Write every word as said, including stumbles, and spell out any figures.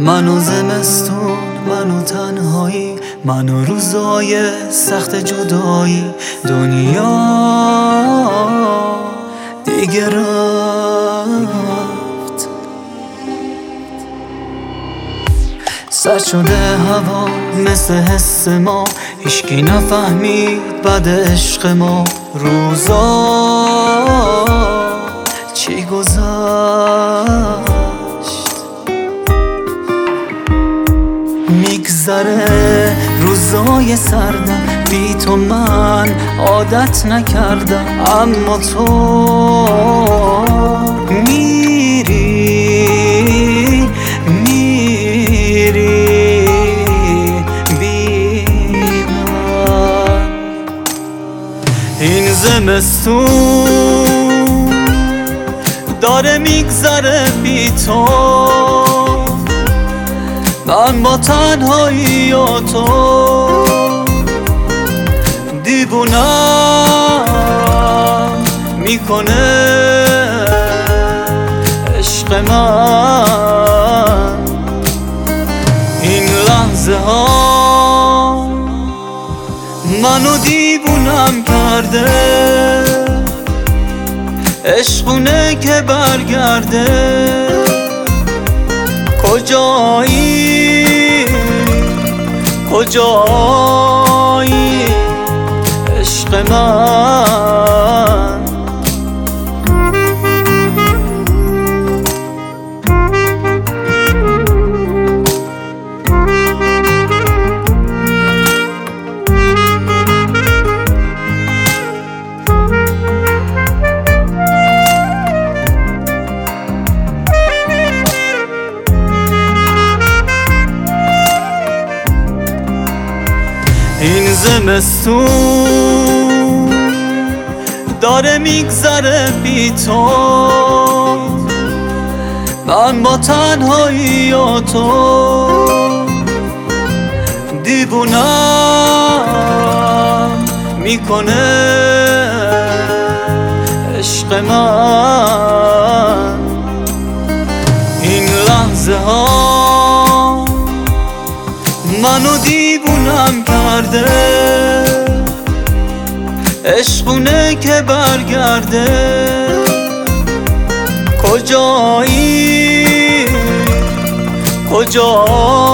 منو زمستون، منو تنهایی، منو روزای سخت جدایی. دنیا دیگه رفت، سرد شده هوا مثل حس ما، هیچکی نفهمید بعد عشق ما. روزا چی گذشت، میگذره روزای سردم، بی تو من عادت نکردم. اما تو میری میری بی من. این زمستون داره میگذره بی تو، من با تنهایی و تو دیوونم میکنه عشق من. این لحظه ها منو دیوونم کرده، عشقونه که برگرده. کجایی کجایی عشق من. این زمستون داره میگذره بی تو، من با تنهایی و تو دیوونم میکنه عشق من. این لحظه ها منو دیوونم کرده، عشقونه که برگرده. کجایی کجایی